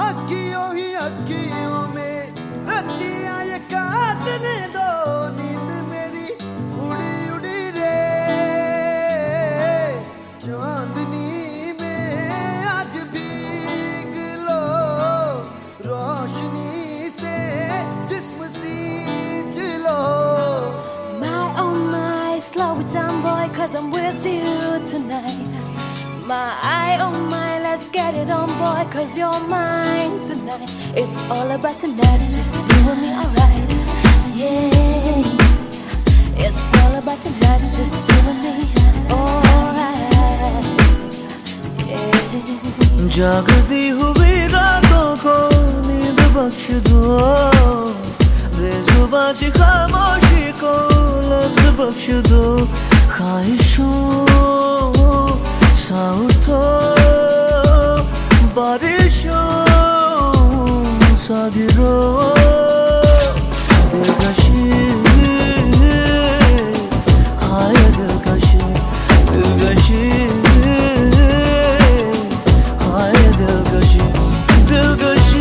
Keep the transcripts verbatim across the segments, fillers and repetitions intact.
अखियों ही अखियों में रतियां ये काटने दो, नींद मेरी उड़ी उड़ी रे। चांदनी में आज भीग लो, रोशनी से जिस्म सींच लो। My oh my, slow it down boy, cause I'm with you tonight. My oh my, let's get it on boy, cause you're mine tonight. It's all about tonight, it's just you and me, alright. Yeah, it's all about tonight, it's just you and me, alright. Yeah. जागती हुई रातों को नींद बख्श दो, बेजुबां सी खामोशी को लफ्ज बख्श दो। ख्वाहिशों सा उठो, बारिशों सा गिरो। दिलकशी हाय दिलकशी, दिलकशी हाय दिलकशी, दिलकशी।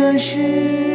नशे